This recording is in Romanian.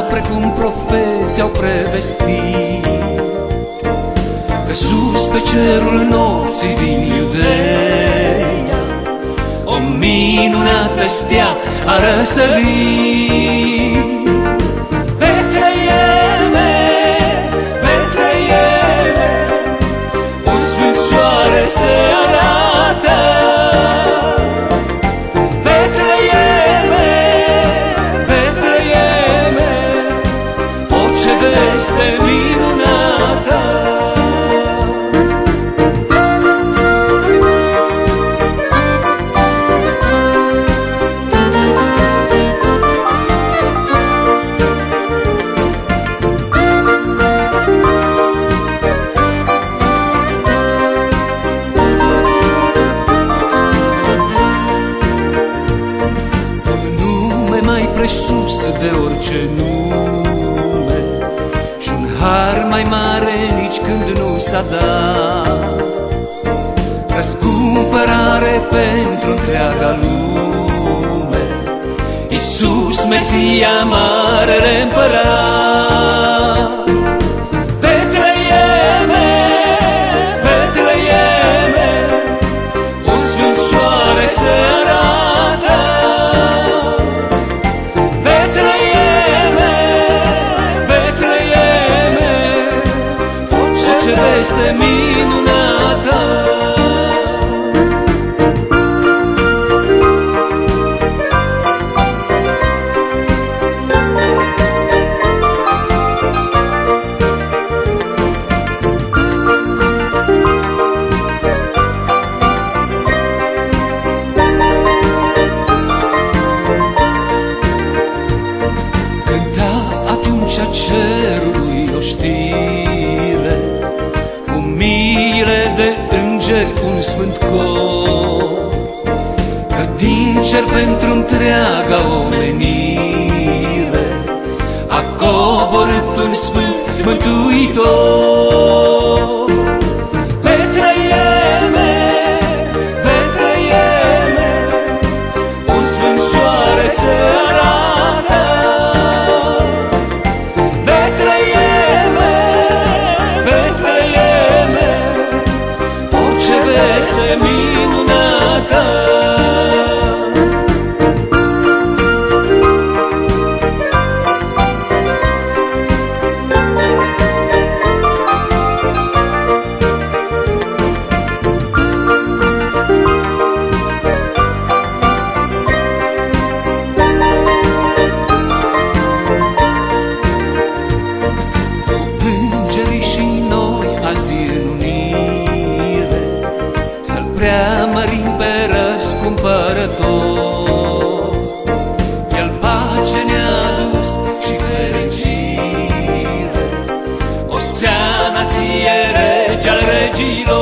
precum profeții au prevestit, că sus pe cerul nopții din Iudeia o minunată stea a răsărit. Betleeme, Betleeme, un sfânt soare se arată. Betleeme, Betleeme, o ce veste minunată. Presus de orice nume și un har mai mare nici când nu s-a dat, răscumpărare pentru întreaga lume, Iisus Mesia, marele împărat. Betleeme, Betleeme, un sfânt soare se arată. Este minunată. Cânta atunci a cerului o știre, mire de îngeri un sfânt cor, că din cer pentru întreaga omenire a coborât un sfânt mântuitor. Betleeme, Betleeme, un sfânt soare se arată. Betleeme, Betleeme, veste minunată. Îngerii și noi azi în unire să-L preamărim pe răscumpărător. El pace ne-a adus și fericire, Oseana ție, Rege al regilor.